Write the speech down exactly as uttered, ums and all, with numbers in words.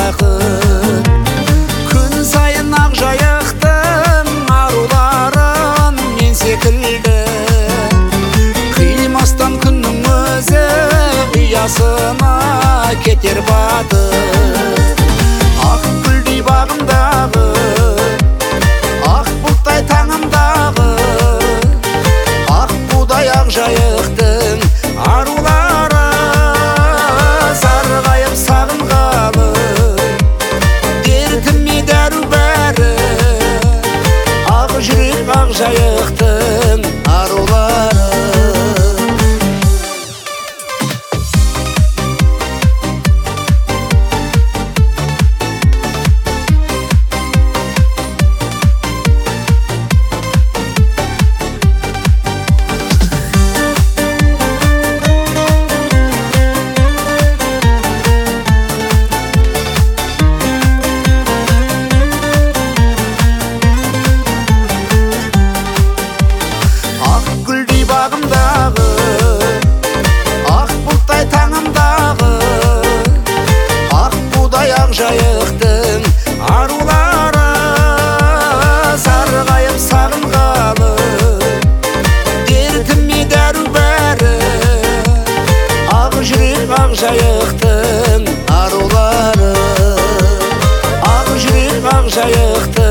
бақыт. Күн сайын ақ жайықтың аруларын мен секілді қимастан күннің өзі ұясына кетер батып. Ақ гүлдей бағымдағы, ақ бұлттай таңымдағы, ақ будай ақ жайықтың арулары сарғайып сағынғалы, дертіме дәру бәрі, ақ жүрек ақ жайықтың арулары. Жайықтың арулары сарғайып сағынғалы, дертіме дәру бәрі, ақ жүрек ақ жайықтың арулары, ақ жүрек ақ жайықтың